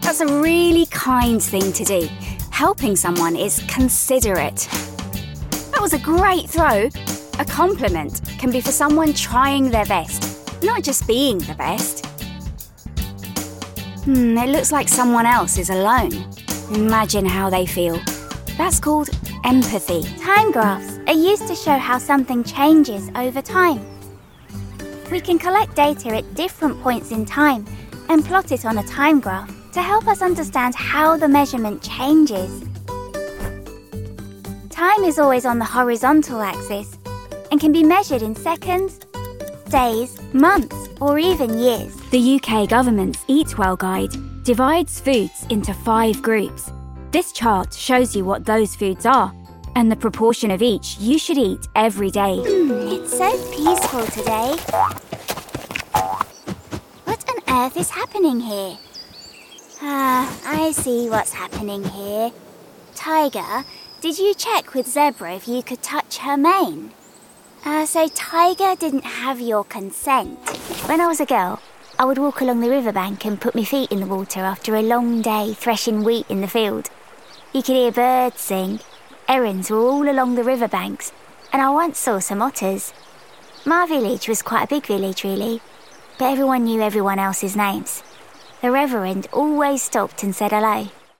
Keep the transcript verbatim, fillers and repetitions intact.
That's a really kind thing to do. Helping someone is considerate. That was a great throw. A compliment can be for someone trying their best, not just being the best. Hmm, it looks like someone else is alone. Imagine how they feel. That's called empathy. Time graphs are used to show how something changes over time. We can collect data at different points in time and plot it on a time graph to help us understand how the measurement changes. Time is always on the horizontal axis and can be measured in seconds, days, months, or even years. The U K government's Eat Well guide divides foods into five groups. This chart shows you what those foods are and the proportion of each you should eat every day. Mm, it's so peaceful today. What on earth is happening here? Ah, I see what's happening here. Tiger, did you check with Zebra if you could touch her mane? Uh, so Tiger didn't have your consent. When I was a girl, I would walk along the riverbank and put my feet in the water after a long day threshing wheat in the field. You could hear birds sing. Herons were all along the riverbanks, and I once saw some otters. My village was quite a big village, really, but everyone knew everyone else's names. The reverend always stopped and said hello.